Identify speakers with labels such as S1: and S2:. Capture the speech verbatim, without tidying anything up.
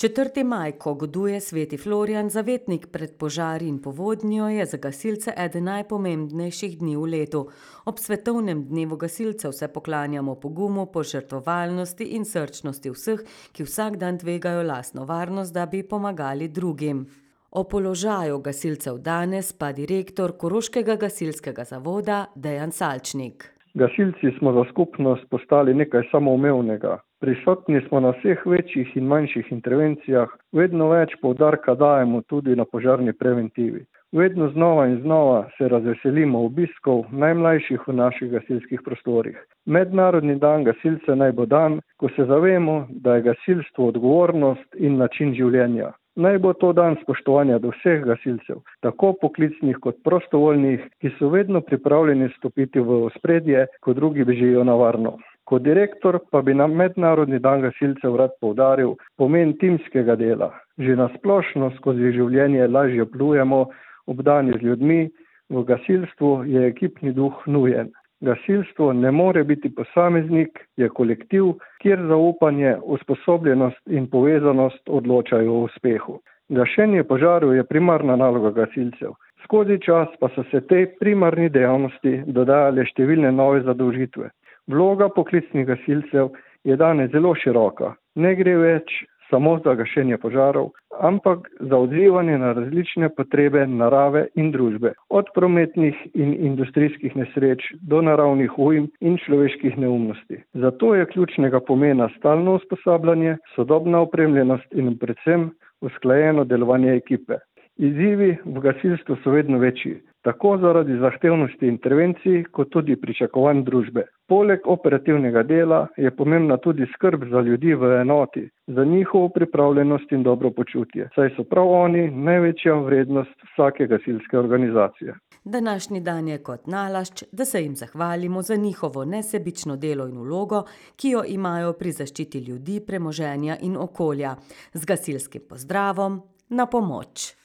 S1: Četrti maj, ko goduje sveti Florjan, zavetnik pred požari in povodnjo, je za gasilce eden najpomembnejših dni v letu. Ob svetovnem dnevu gasilcev se poklanjamo pogumu, požrtvovalnosti in srčnosti vseh, ki vsak dan tvegajo lastno varnost, da bi pomagali drugim. O položaju gasilcev danes pa direktor Koroškega gasilskega zavoda Dejan Salčnik.
S2: Gasilci smo za skupnost postali nekaj samoumevnega. Prisotni smo na vseh večjih in manjših intervencijah, vedno več poudarka dajemo tudi na požarni preventivi. Vedno znova in znova se razveselimo obiskov najmlajših v naših gasilskih prostorih. Mednarodni dan gasilcev naj bo dan, ko se zavemo, da je gasilstvo odgovornost in način življenja. Naj bo to dan spoštovanja do vseh gasilcev, tako poklicnih kot prostovoljnih, ki so vedno pripravljeni stopiti v ospredje, ko drugi bežijo na varno. Kot direktor pa bi na Mednarodni dan gasilcev rad poudaril pomen timskega dela. Že na splošno skozi življenje lažje plujemo, obdani z ljudmi, v gasilstvu je ekipni duh nujen. Gasilstvo ne more biti posameznik, je kolektiv, kjer zaupanje, usposobljenost in povezanost odločajo o uspehu. Gašenje požarov je primarna naloga gasilcev. Skozi čas pa so se tej primarni dejavnosti dodajale številne nove zadolžitve. Vloga poklicnih gasilcev je danes zelo široka. Ne gre več samo za gašenje požarov, ampak za odzivanje na različne potrebe narave in družbe, od prometnih in industrijskih nesreč do naravnih ujm in človeških neumnosti. Zato je ključnega pomena stalno usposabljanje, sodobna opremljenost in predvsem usklajeno delovanje ekipe. Izzivi v gasilstvu so vedno večji, tako zaradi zahtevnosti intervencij, kot tudi pričakovanj družbe. Poleg operativnega dela je pomembna tudi skrb za ljudi v enoti, za njihovo pripravljenost in dobro počutje, saj so prav oni največja vrednost vsake gasilske organizacije.
S1: Današnji dan je kot nalašč, da se jim zahvalimo za njihovo nesebično delo in vlogo, ki jo imajo pri zaščiti ljudi, premoženja in okolja. Z gasilskim pozdravom, na pomoč!